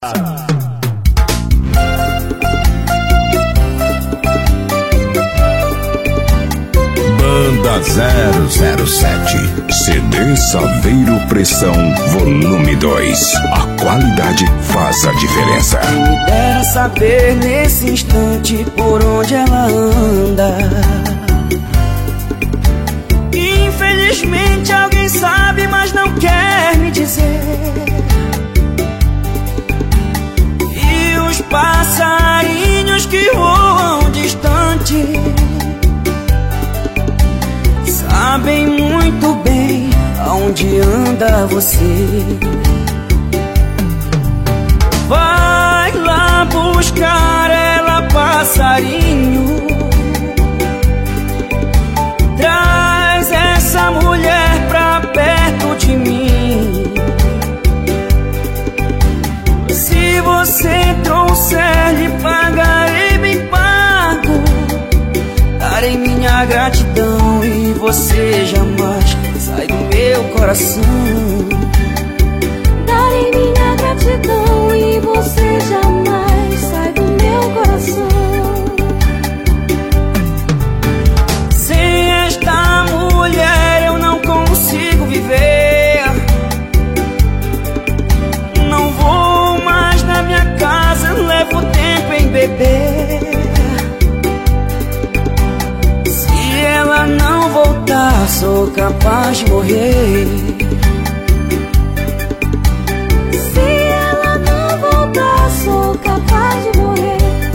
Banda 007 CD Saveiro Pressão Volume 2. A qualidade faz a diferença. Quem me dera saber nesse instante por onde ela anda. Infelizmente alguém sabe, mas não quer me dizer. E os passarinhos que voam distante sabem muito bem aonde anda você. Vai lá buscar ela, passarinho. Traz essa mulher pra perto de mim. Se você trouxer, lhe pagarei bem pago. Darei minha gratidão e você jamais sai do meu coração. Darei minha gratidão e você jamais sai do meu coração. Sem esta mulher eu não consigo viver. Não vou mais na minha casa, levo tempo em beber. Se ela não voltar, sou capaz de morrer. Sou capaz de morrer.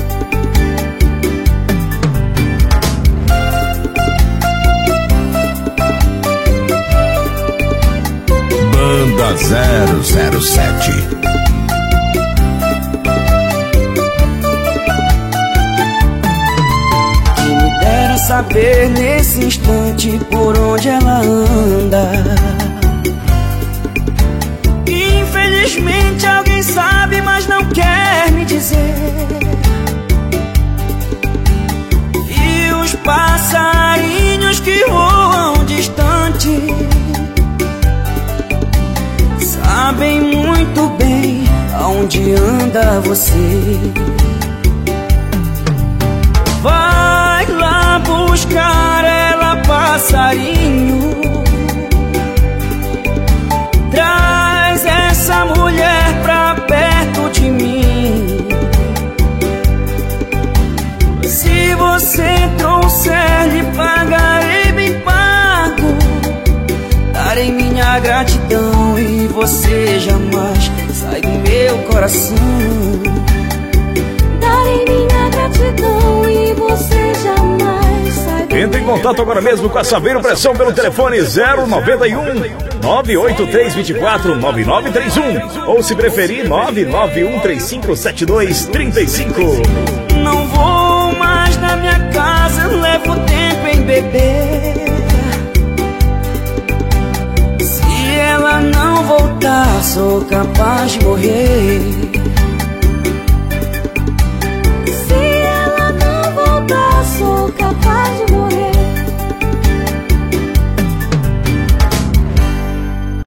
Banda 007. Quem me dera saber nesse instante por onde ela anda. Infelizmente alguém sabe, mas não quer me dizer. E os passarinhos que voam distante sabem muito bem aonde anda você. Vai lá buscar ela, passarinho. Traz essa mulher pra perto de mim. Se você trouxer, lhe pagarei bem pago. Darei minha gratidão e você jamais sai do meu coração. Darei minha gratidão e você jamais sai do meu coração. Entre em contato agora mesmo com a Saveiro Pressão pelo telefone 091 98324 9931 ou, se preferir, 991357235. Não vou mais na minha casa, levo tempo em beber. Se ela não voltar, sou capaz de morrer.